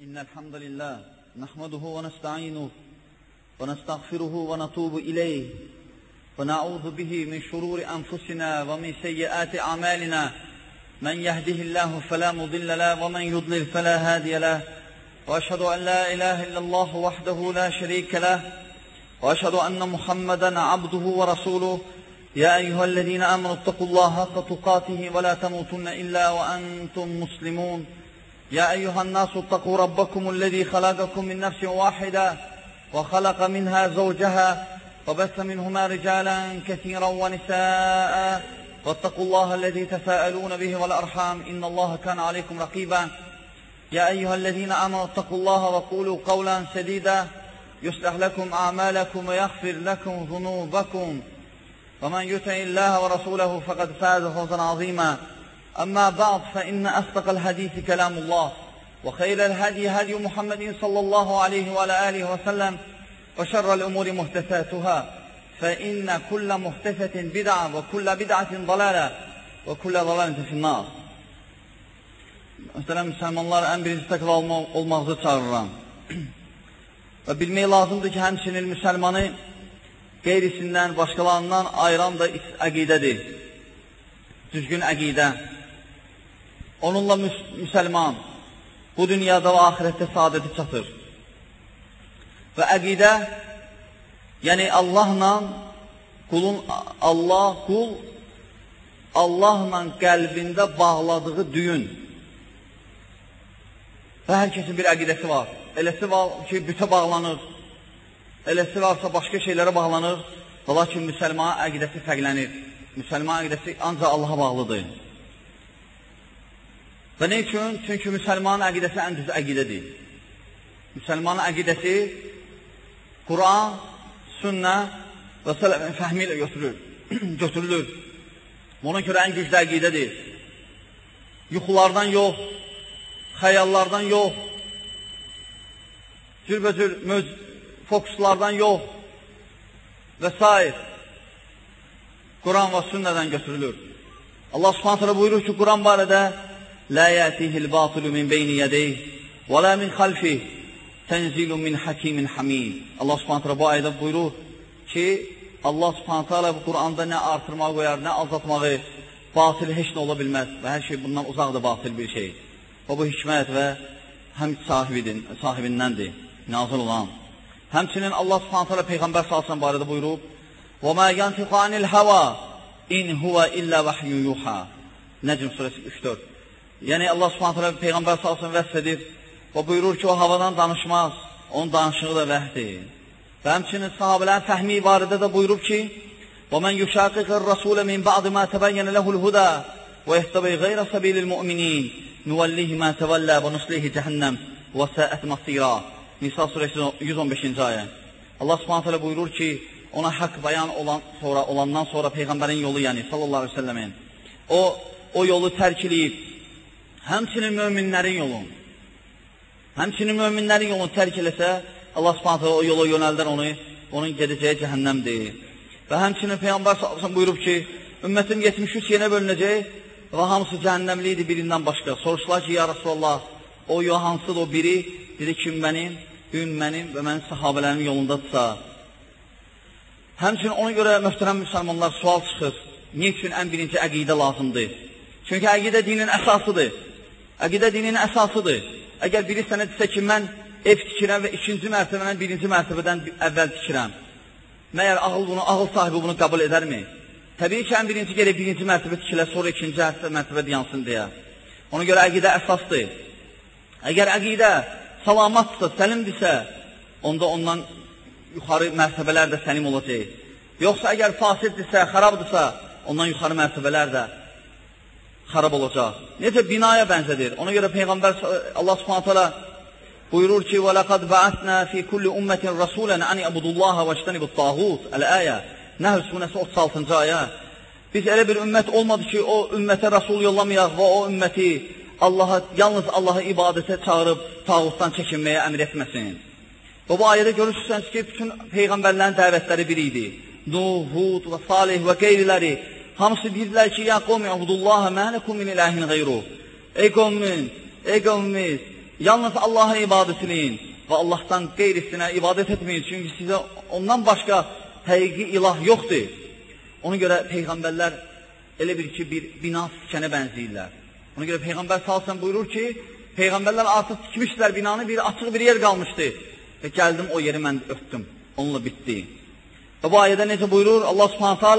إن الحمد لله نحمده ونستعينه ونستغفره ونتوب إليه ونعوذ به من شرور أنفسنا ومن سيئات أعمالنا من يهده الله فلا مضل له ومن يضلل فلا هادي له وأشهد أن لا إله إلا الله وحده لا شريك له وأشهد أن محمدا عبده ورسوله يا أيها الذين آمنوا اتقوا الله حق تقاته ولا تموتن إلا وأنتم مسلمون يا أيها الناس اتقوا ربكم الذي خلقكم من نفس واحدة وخلق منها زوجها وبث منهما رجالا كثيرا ونساء واتقوا الله الذي تساءلون به والأرحام إن الله كان عليكم رقيبا يا أيها الذين آمنوا اتقوا الله وقولوا قولا سديدا يصلح لكم أعمالكم ويغفر لكم ذنوبكم ومن يطع الله ورسوله فقد فاز فوزا عظيما أما بعد فإن أصدق الحديث كلام الله وخير الهدي هدي محمد صلى الله عليه وعلى آله وسلم وشر الأمور محدثاتها فإن كل محدثة بدعة وكل بدعة ضلالة وكل ضلالة في النار. Mühtərəm müsəlmanlar, ən birinci təqva olmağınızı çağırıram. Və bilmək lazımdır ki, həmçinin müsəlmanı qeyrisindən, başqalarından ayıran da əqidədir. Düzgün əqidə. Onunla müsəlman bu dünyada və ahirətdə saadəti çatır. Və əqidə, yəni Allahla qul Allahla qəlbində bağladığı düyün. Və hər kəsin bir əqidəsi var. Eləsi var ki, bütə bağlanır. Eləsi varsa başqa şeylərə bağlanır. Və lakin müsəlman əqidəsi fərqlənir. Müsəlman əqidəsi ancaq Allaha bağlıdır. Və nə üçün? Çünki müsəlmanın əqidəsi ən düz əqidədir. Müsəlmanın əqidəsi Quran, sünnə və sələfin fəhmi ilə götürülür. Buna görə ən güclü əqidədir. Yuxulardan yox, xəyallardan yox, cürbəcür fokuslardan yox və s. Quran və sünnədən götürülür. Allah subhanətələ buyurur ki, Quran barədə Lə yətihil batilu min beyni yədeyh və lə min xalfih tənzilun min hakimin hamid. Allah subhanətələ bu ayədə buyurur ki, Allah subhanətələ bu Quranda nə artırmağı qoyar, nə azaltmağı, batil heç nə ola bilməz və hər şey bundan uzaqdır batil bir şey. Və bu hikmət və həm sahibindəndir, nazil olan. Həmçinin Allah subhanətələ Peyğəmbər salsın barədə buyurub وَمَا يَنْفِقَ عَنِ الْهَوَى اِنْ هُوَ اِلَّا وَحْيُ يُوحَى Nəcm surəsi 3-4. Yəni Allah subhanətələ Peyğəmbər salsın vəsf edir və buyurur ki, o havadan danışmaz, onun danışığı da vəhdir. Və həmçinin sahabələrin fəhmi barədə də buyurub ki وَمَنْ يُشَاقِقِ الرَّسُولَ مِنْ بَعْضِ مَا تَبَيَّنَ لَهُ الْهُدَى وَيَحْتَبِي غَيْرَ سَبِيلِ الْمُؤْمِنِينَ نُوَلِّهِ مَا تَوَلَّى وَنُصْلِهِ جَهَنَّمْ وَسَاءَتْ مَصِيرًا Nisa surəsi 115-ci ayə. Allah subhanətələ buyurur ki, ona haqq bayan olandan sonra Peyğəmbərin yolu, yəni sallallahu aleyhi ve səlləmin, o yolu tərk edib, həmçinin möminlərin yolunu tərk eləsə, Allah subhanətələ o yola yönəldir onun gedəcəyi cəhənnəmdir. Və həmçinin Peyğəmbər sallallahu aleyhi ve sellem buyurub ki, ümmətim 73 yenə bölünəcək və hamısı cəhənnəmlidir birindən başqa. Soruşlar ki, ya Rasulallah, o yol hansıdır o biri? Dedi ki, mənim və mənim sahabələrimin yolundadırsa. Həmçinin ona görə möhtərəm müsəlmanlar sual çıxır. Niyə üçün ən birinci əqidə lazımdır? Çünki əqidə dinin əsasıdır. Əgər biri sənə desə ki, mən ev tikirəm və ikinci mərtəbədən birinci mərtəbədən əvvəl tikirəm. Məyər ağıl sahibi bunu qəbul edərmi? Təbii ki, ən birinci gələk birinci mərtəbə tikilə, sonra ikinci mərtəbə yansın deyə. Ona görə əqidə əsasdır. Əgər əqidə salamatdırsa, səlimdirsə, onda ondan yuxarı mərtəbələr də səlim olacaq. Yoxsa əgər fasiddirsə, xarabdırsa, ondan yuxarı mərtəbələr də xarab olacaq. Necə binaya bənzədir. Ona görə Peyğəmbər Allah subhanətələ buyurur ki, وَلَقَدْ بَعَثْنَا فِي كُلِّ أُمَّةٍ رَسُولًا أَنِ اَبُدُ اللّٰهَ وَاجْتَنِبُ الطَّاغُوتِ Əl-əyə, Nəhl surəsi 36-cı ayə. Biz elə bir ümmət olmadı ki, o ümmətə Rasul yollamayaq və o ümməti yalnız Allaha ibadətə çağırıb tağutdan çəkinməyə əmr etməsin. Və bu ayədə görürsünüz ki, bütün Peyğəmbərlərin dəvətləri biri idi. Nuh, Hud və Salih və qeyriləri hamısı deyirlər ki, ya qovmi, abudullaha mələkum min ilahin qeyru. Ey qovmimiz, yalnız Allaha ibadət edin və Allahdan qeyrisinə ibadət etməyin. Çünki sizə ondan başqa həqiqi ilah yoxdur. Ona görə Peyğəmbərlər elə bir ki, bir bina tikənə bənzəyirlər. Ona görə Peyğəmbər sallallahu buyurur ki, Peyğəmbərlər artıq tikmişlər binanı, bir açıq bir yer qalmışdı. Və gəldim o yeri mən öpdüm. Onunla bitdi. Və bu ayədə necə buyurur? Allah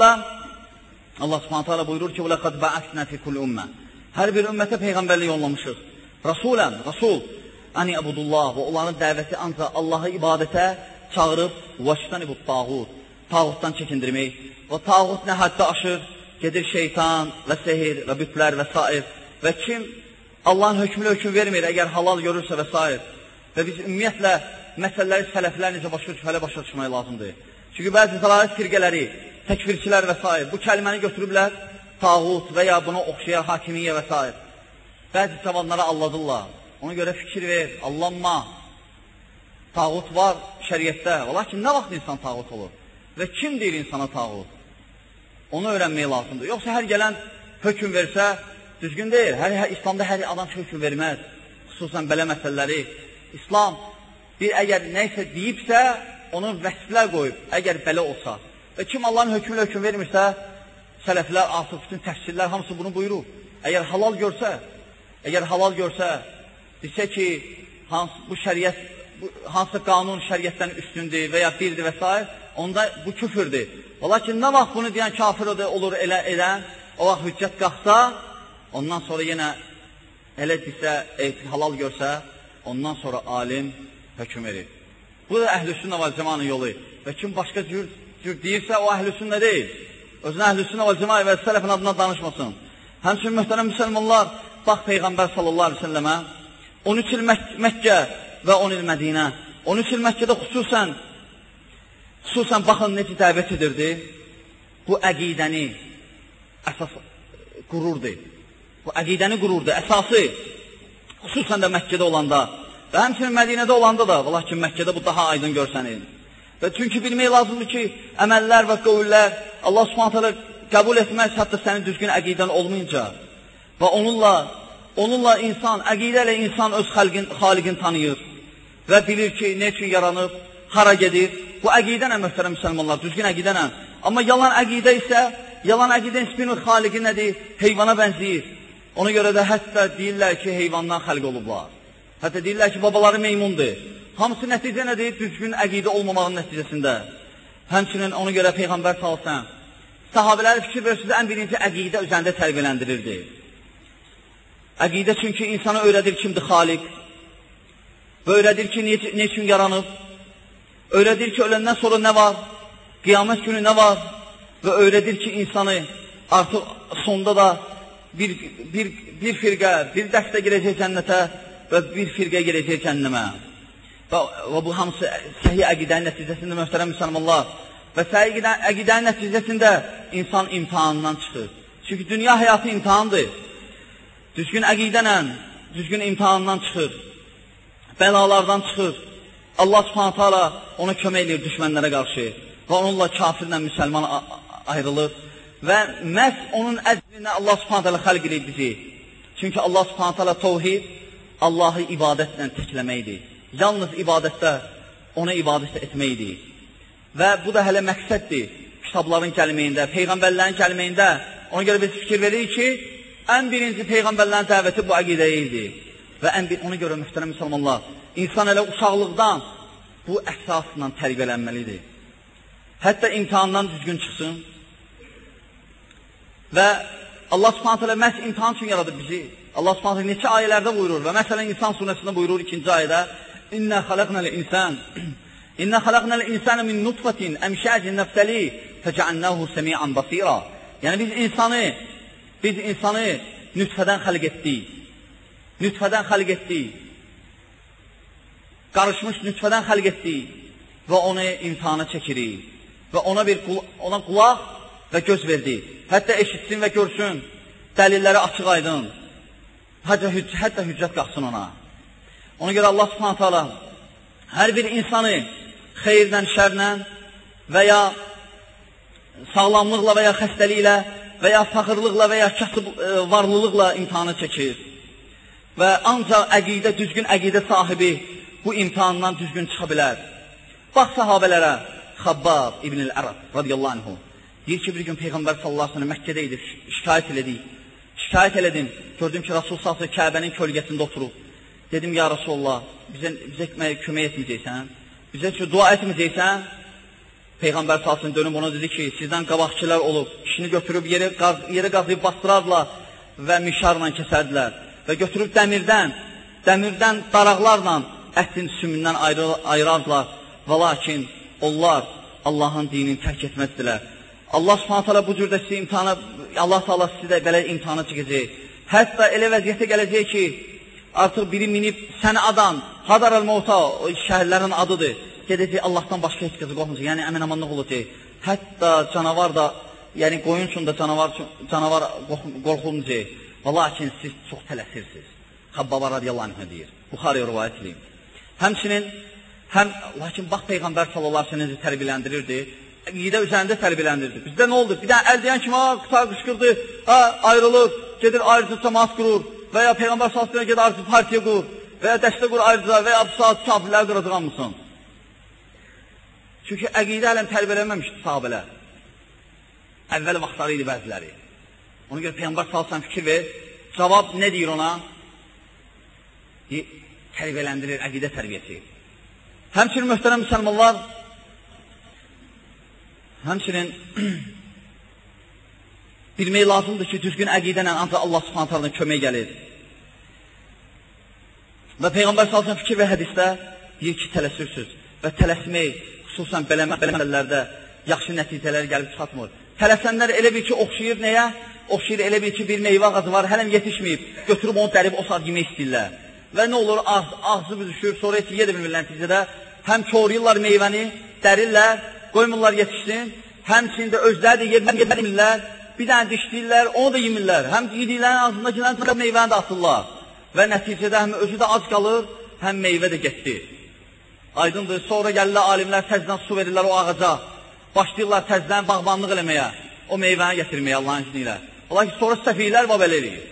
Subhanahu taala buyurur ki: "Laqad ba'athna fi kulli ummah." Hər bir ümmətə peyğəmbərlik yollamışıq. Rasul, ani abudullah və onların dəvəti ancaq Allaha ibadətə çağırıb vəştanibut tağut. Tağutdan çəkindirmək. Və tağut nə həddə aşır? Gedir şeytan və sehir və bütlər və s. Və kim Allahın hökmünə hökm vermir, əgər halal görürsə və s. Və biz ümumiyyətlə məsələləri sələflər necə başa düşmək lazımdır. Çünki bəzi zəlalət firqələri, təkfirçilər və s. bu kəlməni götürüblər, tağut və ya buna oxşayan hakimiyyə və s. Bəzi cavanlara alladırlar. Ona görə fikir ver, allanma. Tağut var şəriətdə. Lakin nə vaxt insan tağut olur? Və kim deyir insana tağut? Onu öyrənmək lazımdır. Yoxsa hər gələn hökm versə, düzgün deyil. İslamda hər adam hökm verməz. Xüsusən belə məsələləri. İslam bir əgər nəysə deyibsə, onun vəsflər qoyub, əgər belə olsa. Və kim Allahın hökmünə hökm vermirsə, sələflər artıq bütün təfsirlər hamısı bunu buyurur. Əgər halal görsə, desə ki, bu şəriət, hansı qanun şəriətdən üstündür və ya birdir və s. onda bu küfürdür. Lakin nə vaxt bunu deyən kafir olur edən, o vaxt hüccət qalxsa, ondan sonra yenə elə desə, halal görsə, ondan sonra alim hökm verir. Bu da əhl-i-sünnə və cəmanın yolu. Və kim başqa cür deyirsə, o əhl-i-sünnə deyil. Özünə əhl-i-sünnə və cəmanı və sələfin adına danışmasın. Həmçinin mühtərəm müsəlmanlar, bax Peyğəmbər sallallahu aleyhi ve səlləmə 13 il Məkkə və 10 il Mədinə. 13 il Məkkədə xüsusən baxın necə dəvət edirdi. Bu əqidəni əsas qururdu. Bu əqidəni qururdu, əsası. Xüsusən də Məkkədə olanda və həmçinin Mədinədə olanda da, lakin Məkkədə bu daha aydın görsənir. Və çünki bilmək lazımdır ki, əməllər və qövüllər Allah Subhanahu qəbul etməz, hətta sənin düzgün əqidən olmayınca. Və onunla insan, əqidə ilə insan öz xaliqini tanıyır və bilir ki, nə üçün yaranıb, hara gedir. Bu əqidənə möhtərəm müsəlmanlar, düzgün əqidənə. Amma yalan əqidə isə, yalan əqidə nisbinin xaliqi nədir? Heyvana bənzəyir. Ona görə də hətta deyirlər ki, heyvandan xəlq olublar. Hətta deyirlər ki, babaları meymundur. Hamısı nəticə nədir? Düzgün əqidə olmamağın nəticəsində. Həmçinin ona görə Peyğəmbər salsan, sahabələri fikir verirsiniz, ən birinci əqidə üzərində tərbiyələndirirdi. Əqidə çünki insana öyrədir kimdir xaliq və öyrədir ki, nə üçün yaranıb, öyrədir ki, öləndən sonra nə var, qiyamət günü nə var və öyrədir ki, insanı artıq sonda da bir firqə, bir dəstə girəcək cənnətə və bir firqə girəcək cənnəmə. Və bu hamısı səhih əqidənin nəticəsində möhtərəm müsəlmanlar. Və səhih əqidənin nəticəsində insan imtihanından çıxır. Çünki dünya həyatı imtihandır. Düzgün əqidənlə, düzgün imtihandan çıxır. Bəlalardan çıxır. Allah Subhanahu taala ona kömək edir düşmənlərə qarşı. Və onunla kafirlə müsəlman ayrılır. Və məhz onun əzminə Allah Subhanahu taala xəlq edir bizi. Çünki Allah Subhanahu taala təvhid, Allahı ibadətlə təkləməkdir. Yalnız ibadətdə, ona ibadət etməkdir. Və bu da hələ məqsəddir. Kitabların gəlməyində, Peyğəmbərlərin gəlməyində. Ona görə biz fikir veririk ki, ən birinci Peyğəmbərlərin dəvəti bu əqidəyə idi. Və ona görə mühtərəm müsəlmanlar, insan elə uşaqlıqdan bu əsasla tərbiyələnməlidir. Hətta imtihandan düzgün çıxsın. Və Allah Subhanahu taala məhz imtihan üçün yaradıb bizi. Allah Subhanahu taala neçə ayələrdə buyurur və məsələn İnsan surəsində buyurur 2-ci ayədə: İnna xalaqnal insana min nutfatin amshajin nabtali fec'alnahu semi'an basira. Yəni biz insanı nütfədən xəlq etdik. Nütfədən xəlq etdik. Qarışmış nütfədən xəlq etdik və onu imtihana çəkirik. Və ona qulaq və göz verdik. Hətta eşitsin və görsün. Dəlilləri açıq aydın. Hətta hüccət qalxsın ona. Ona görə Allah Subhanahu taala hər bir insanı xeyirlə, şərlə və ya sağlamlıqla və ya xəstəliklə və ya fəxırlıqla və ya kasıb varlılıqla imtihana çəkir. və ancaq əqidə, düzgün əqidə sahibi bu imtihandan düzgün çıxa bilər. Bax sahabələrə, Xabbab İbn-i Ərəb radiyallahu anhu deyir ki, bir gün Peyğəmbər sallallahu aleyhi ve sellem Məkkədə idi, şikayət elədim, gördüm ki, Rasul sallallahu aleyhi ve sellem Kəbənin kölgəsində oturub. Dedim, ya Rasulullah, bizə kömək etməyəcəksən, bizə dua etməyəcəksən. Peyğəmbər sallallahu aleyhi ve sellem dönüb ona dedi ki, sizdən qabaqçılar olub, kişini götürüb yerə qazıyıb bastırarlar və mişarla kəsərdilər və götürüb dəmirdən daraqlarla ətin sümündən ayırardılar və lakin onlar Allahın dinini tərk etməzdilər. Allah subhanət hala bu cürdə sizi imtihana, Allah Teala sizi də belə imtihana çəkəcək. Hətta elə vəziyyətə gələcək ki, artıq biri minib səni adan, Hadar el-Mevta, o şəhərlərin adıdır, gedəcək Allahdan başqa heç qızı qorxmayacaq, yəni əmin amanlıq olacaq. Hətta canavar da, yəni qoyun üçün də canavar qorxulmayacaq. Və lakin siz çox tələsirsiniz. Xabbaba radiyallahu anh deyir. Buxarıya rivayət edeyim. Həmçinin, lakin bax Peyğəmbər sallallahu aleyhi ve sellem tərbiyələndirirdi, əqidə üzərində tərbiyələndirirdi. Bizdə nə oldu? Bir dənə əl deyən kimi, qutar qışqırdı, ayrılır, gedir ayrıca cəmaat qurur və ya Peyğəmbər sallallahu aleyhi ve sellem gedir ayrıca partiya qurur və ya dəstə qurur ayrıca və ya bu saat kafirlər qıracaq mısın? Çünki əqidə hələn tərbiyələnməmişdi sahabələr. Əvvəl vaxtları idi bəziləri. Ona görə Peyğəmbər sallallahu aleyhi ve sellem fikir ver, cavab nə deyir ona? Tərbiyələndirir, əqidə tərbiyəsi. Həmçinin möhtərəm müsəlmanlar, həmçinin bilmək lazımdır ki, düzgün əqidə ilə ancaq Allah subhanət halına kömək gəlir. Və Peyğəmbər sallallahu aleyhi ve sellem fikir və hədisdə deyir ki, tələsirsiniz və tələsmək xüsusən belə məsələlərdə yaxşı nəticələr gəlib çıxatmır. Tələsənlər elə bil ki, oxşayır nəyə? Oxşayır elə bil ki, bir meyvə ağacı var, hələm yetişməyib, götürüb onu dərib o saat yemək istəyirlər. Və nə olur, ağzı büzüşür, sonra heç yedə bilmirlər nəticədə. Həm koruyurlar meyvəni, dərirlər, qoymurlar yetişsin, həmçində özləri də yemirlər, bir dənə dişləyirlər, onu da yemirlər. Həm yediklərin ağzındakilərin meyvəni də atırlar. Və nəticədə həm özü də ac qalır, həm meyvə də getdi. Aydındır, sonra gəlirlər alimlər, təzdən su verirlər o ağaca, başlayırlar təzdən bağbanlıq eləməyə, o meyvəni gətirməyə Allahın izni ilə. Ola ki, sonra səfihlər və belə eləyir.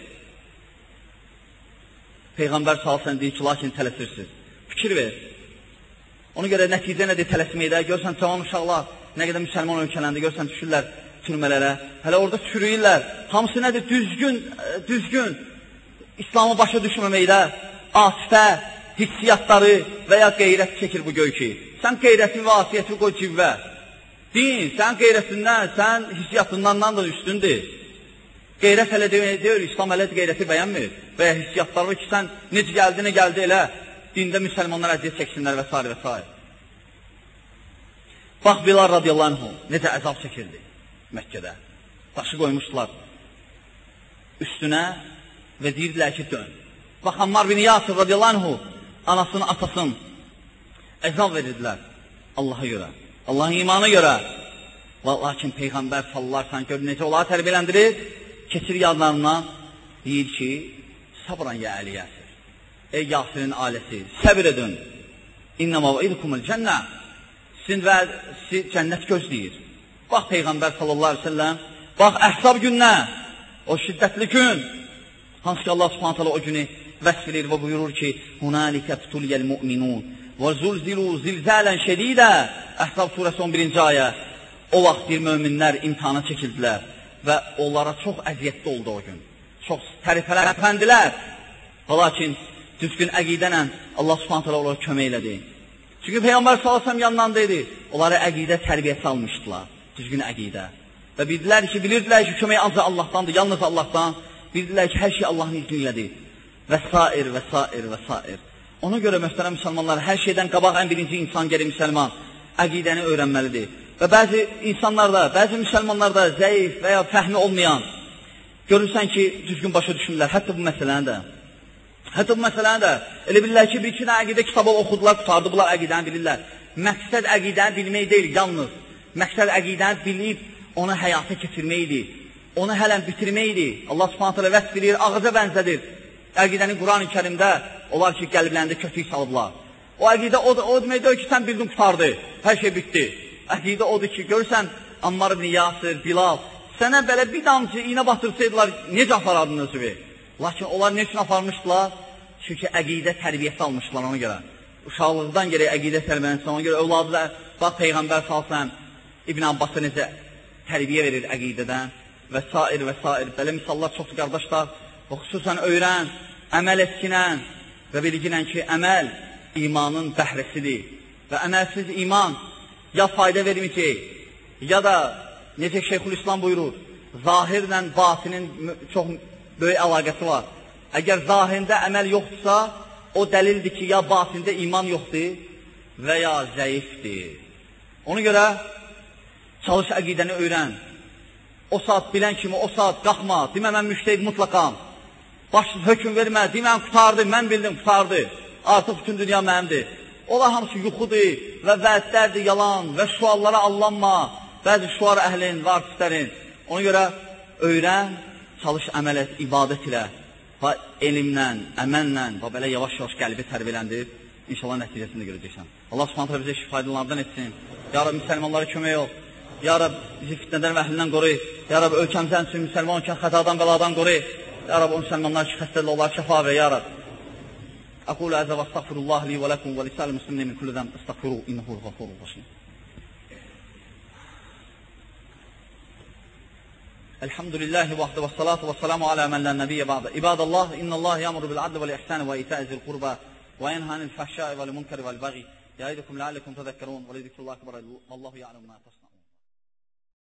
Peyğəmbər salsan deyir ki, lakin tələsirsiniz. Fikir ver. Ona görə nəticə nədir tələsməkdə? Görsən, cavan uşaqlar nə qədər müsəlman ölkələndə, görsən, düşürlər türmələrə. Hələ orada çürüyürlər. Hamısı nədir? Düzgün. İslamı başa düşməməkdə, asifə, hissiyatları və ya qeyrət çəkir bu göy ki. Sən qeyrətin və asiyyəti qoy civvə. Din, sən qeyrətindən, sən hissiyatından da üstündür. Qeyrət hələ deyil, İslam hələ qeyrəti bəyənmir. Və ya hissiyatları ki, sən necə gəldi elə, dində müsəlmanlar əziyyət çəksinlər və s. və s. Bax, Bilal radiyallahu anhu necə əzab çəkirdi Məkkədə. Daşı qoymuşdular üstünə və deyirdilər ki, dön. Bax, Ammar bin Yasir radiyallahu anhu anasını, atasını əzab verirdilər Allaha görə, Allahın imana görə. Lakin Peyğəmbər sallallahu aleyhi ve sellem necə onları tərbiyələndirir? Keçir yanlarına, deyir ki, sabran ya Əli Yasir. Ey Yasirin ailəsi, səbir edin. İnnəmə və idukumul cənnə. Sizi cənnət gözləyir. Bax Peyğəmbər sallallahu aleyhi ve sellem, bax əhsab gününə, o şiddətli gün. Hansı ki Allah subhanət hala o günü vəsf edir və buyurur ki, Hunalikə tutulyəl mu'minun və zulzilu zilzələn şədidə. Əhsab surəsi 11-ci ayə. O vaxt bir möminlər imtihana çəkildilər və onlara çox əziyyətli oldu o gün. Çox tərifələndilər. Lakin düzgün əqidənlə Allah subhanət hala onlara kömək elədi. Çünki Peyğəmbər sallallahu aleyhi ve sellem yanlarındaydı. Onlara əqidə tərbiyəsi almışdılar. Düzgün əqidə. Və bilirdilər ki, kömək ancaq Allahdandır, yalnız Allahdan. Bildilər ki, hər şey Allahın izni ilədir. Və s. Ona görə möhtərəm müsəlmanlar, hər şeydən qabaq ən birinci insan gəlir müsəlman əqidəni öyrənməlidir. Və bəzi insanlarda, bəzi müsəlmanlarda zəif və ya fəhmi olmayan görürsən ki, düzgün başa düşürlər. Hətta bu məsələni də elə bilirlər ki, bir iki də əqidə kitabı oxudular, qutardılar, əqidəni bilirlər. Məqsəd əqidəni bilmək deyil, yalnız. Məqsəd əqidəni bilib, onu həyata keçirməkdir. Onu hələn bitirməkdir. Allah subhanət hələ vəsf edir, ağaca bənzədir. Əqidəni Quran-ı Kərimdə olar ki, qəlblərində kötük salıblar. O əqidə o demək deyil ki, sən bildin, qutardı, hər şey bitdi. Əqidə odur ki, görürsən, Ammar ibn Yasir, Bilal, sənə belə bir damcı iynə batırsaydılar, necə apardın özü? Lakin onlar ne üçün aparmışdılar? Çünki əqidə tərbiyəsi almışlar ona görə. Uşaqlıqdan gərək əqidə tərbiyəsi ona görə övladlar, bax Peyğəmbər salsam, İbn Abbas'a necə tərbiyə verir əqidədən və s. və s. Belə misallar çoxdur qardaşlar. Və xüsusən öyrən, əməl etkinən və bilginən ki, əməl imanın bəhrəsidir. Və əməlsiz iman ya fayda verməyəcək, ya da necə Şeyxülislam buyurur, zahirlə batinin çox böyük əlaqəsi var. Əgər zahirində əməl yoxdursa, o dəlildir ki, ya batində iman yoxdur və ya zəifdir. Ona görə çalış əqidəni öyrən. O saat bilən kimi o saat qalxma, demə mən müştəhid mutlaqam. Başsız hökm vermə, demə qutardı, mən bildim qutardı. Artıq bütün dünya mənimdir. Ola hamısı yuxudur və vədlərdir, yalan və şuarlara allanma. Bəzi şuar əhlin, var kütlərin. Ona görə öyrən, çalış əməl et, ibadət ilə. Və elmlə, əməllə və belə yavaş-yavaş qəlbi tərbiyələndir. İnşallah nəticəsini görəcəksən. Allah subhanətlə bizə faydalardan etsin. Ya Rab, müsəlmanlara kömək ol. Ya Rab, bizi fitnədən və əhlindən qoruy. Ya Rab, ölkəmizən üçün müsəlman olkən xətadan, bəladan qoruy. Ya Rab, o müsəlmanlar ki, xəstədə olar, şəfa ver, ya Rab. Aqulu əzə və estağfirullah li və ləkum və lisəl müslimni min kulli zəm estağfiru innehu l-ğafurur rəşim. Elhamdülillahi vahdə və salatu və salamu alə mən lə nəbiyyə ba'də. İbadallah, innəllahi yəmuru bil-adli vəl-ihsani və itə'i zil-qurba və yenhanil fəhşai vəl-munkari vəl-bəği. Yəidukum ləalləkum təzəkkerun və lizikrullah akbar. Vallahu ya'lemu ma tasna'un.